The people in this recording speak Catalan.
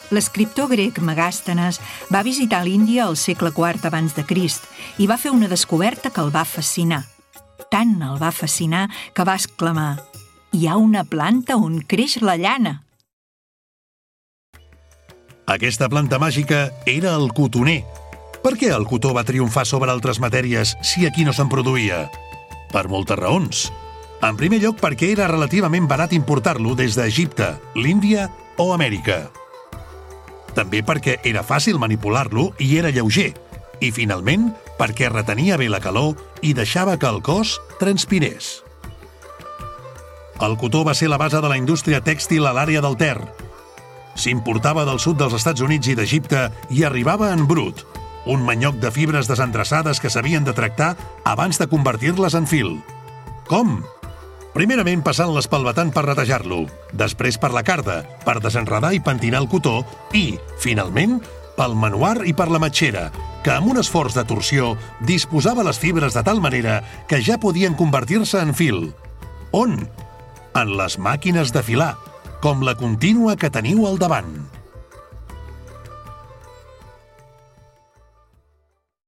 L'escriptor grec Megàstenes va visitar l'Índia al segle IV abans de Crist i va fer una descoberta que el va fascinar. Tant el va fascinar que va exclamar: «Hi ha una planta on creix la llana!» Aquesta planta màgica era el cotoner. Per què el cotó va triomfar sobre altres matèries si aquí no se'n produïa? Per moltes raons. En primer lloc, perquè era relativament barat importar-lo des d'Egipte, l'Índia o Amèrica. També perquè era fàcil manipular-lo i era lleuger. I, finalment, perquè retenia bé la calor i deixava que el cos transpirés. El cotó va ser la base de la indústria tèxtil a l'àrea del Ter. S'importava del sud dels Estats Units i d'Egipte i arribava en brut, un manyoc de fibres desendreçades que s'havien de tractar abans de convertir-les en fil. Com? Primerament passant l'espalvetant per netejar-lo, després per la carda, per desenredar i pentinar el cotó i, finalment, pel manuar i per la matxera, que amb un esforç de torsió disposava les fibres de tal manera que ja podien convertir-se en fil. On? En les màquines de filar, com la contínua que teniu al davant.